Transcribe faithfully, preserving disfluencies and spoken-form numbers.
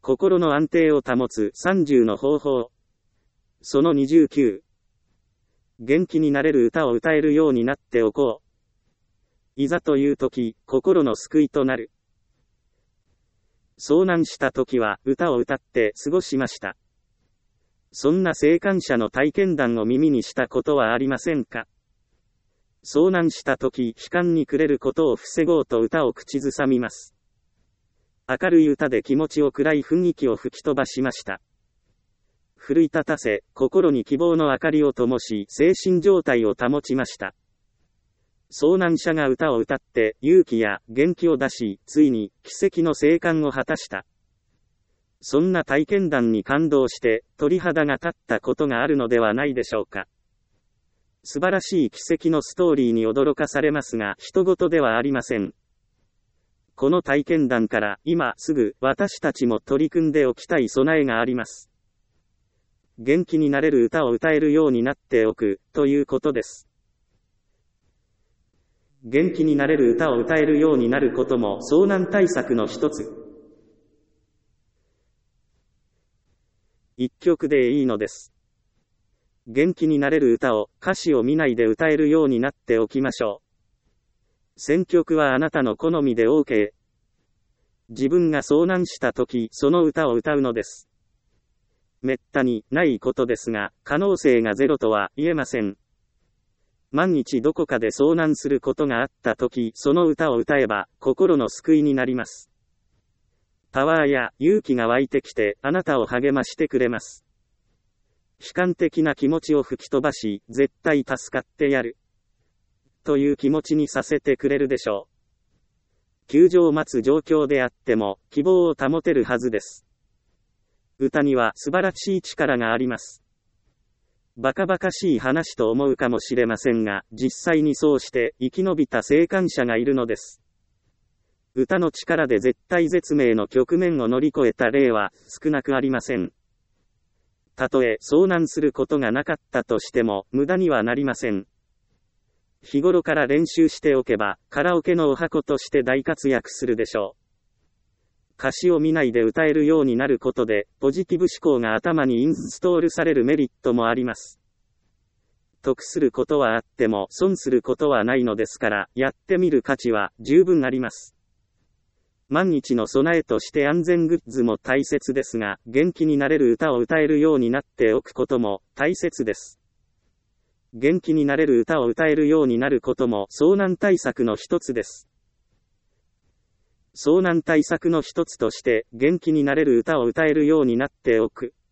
心の安定を保つさんじゅうの方法。そのにじゅうきゅう。元気になれる歌を歌えるようになっておこう。いざという時、心の救いとなる。遭難した時は歌を歌って過ごしました。そんな生還者の体験談を耳にしたことはありませんか？遭難した時、悲観に暮れることを防ごうと歌を口ずさみます。明るい歌で気持ちを暗い雰囲気を吹き飛ばしました。奮い立たせ、心に希望の明かりを灯し、精神状態を保ちました。遭難者が歌を歌って勇気や元気を出し、ついに奇跡の生還を果たした。そんな体験談に感動して鳥肌が立ったことがあるのではないでしょうか。素晴らしい奇跡のストーリーに驚かされますが、人事ではありません。この体験談から今すぐ私たちも取り組んでおきたい備えがあります。元気になれる歌を歌えるようになっておくということです。元気になれる歌を歌えるようになることも遭難対策の一つ。一曲でいいのです。元気になれる歌を歌詞を見ないで歌えるようになっておきましょう。選曲はあなたの好みで OK。自分が遭難した時、その歌を歌うのです。めったにないことですが、可能性がゼロとは言えません。万一どこかで遭難することがあった時、その歌を歌えば、心の救いになります。パワーや勇気が湧いてきて、あなたを励ましてくれます。悲観的な気持ちを吹き飛ばし、絶対助かってやる。という気持ちにさせてくれるでしょう。救助を待つ状況であっても、希望を保てるはずです。歌には素晴らしい力があります。バカバカしい話と思うかもしれませんが、実際にそうして生き延びた生還者がいるのです。歌の力で絶体絶命の局面を乗り越えた例は少なくありません。たとえ遭難することがなかったとしても無駄にはなりません。日頃から練習しておけばカラオケのお箱として大活躍するでしょう。歌詞を見ないで歌えるようになることでポジティブ思考が頭にインストールされるメリットもあります。得することはあっても損することはないのですから、やってみる価値は十分あります。万一の備えとして安全グッズも大切ですが、元気になれる歌を歌えるようになっておくことも大切です。元気になれる歌を歌えるようになることも遭難対策の一つです。遭難対策の一つとして、元気になれる歌を歌えるようになっておく。